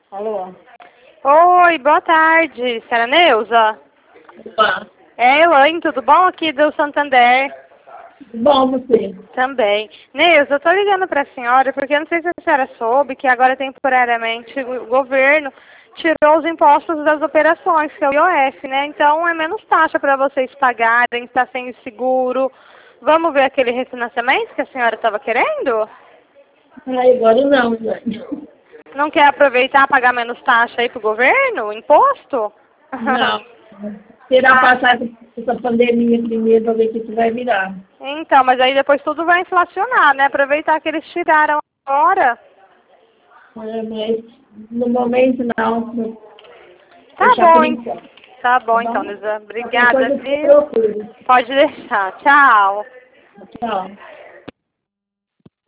Alô? Oi, boa tarde. Senhora Neuza? Opa. É, Elaine, tudo bom? Aqui do Santander. Bom, você? Também. Neuza, eu tô ligando pra senhora porque eu não sei se a senhora soube que agora temporariamente o governo tirou os impostos das operações, que é o IOF, né? Então é menos taxa para vocês pagarem, está sem seguro. Vamos ver aquele refinanciamento que a senhora estava querendo? Ai, agora não, Jane. Não quer aproveitar e pagar menos taxa aí pro governo? Imposto? Não. Tirar passar essa pandemia primeiro para ver o que isso vai virar. Então, mas aí depois tudo vai inflacionar, né? Aproveitar que eles tiraram agora. É, mas no momento não. Tá Deixar por bom, enquanto. tá Tá bom então, bom? Lisa. Qualquer Obrigada, coisa eu viu? procuro. Pode deixar. Tchau. Tchau.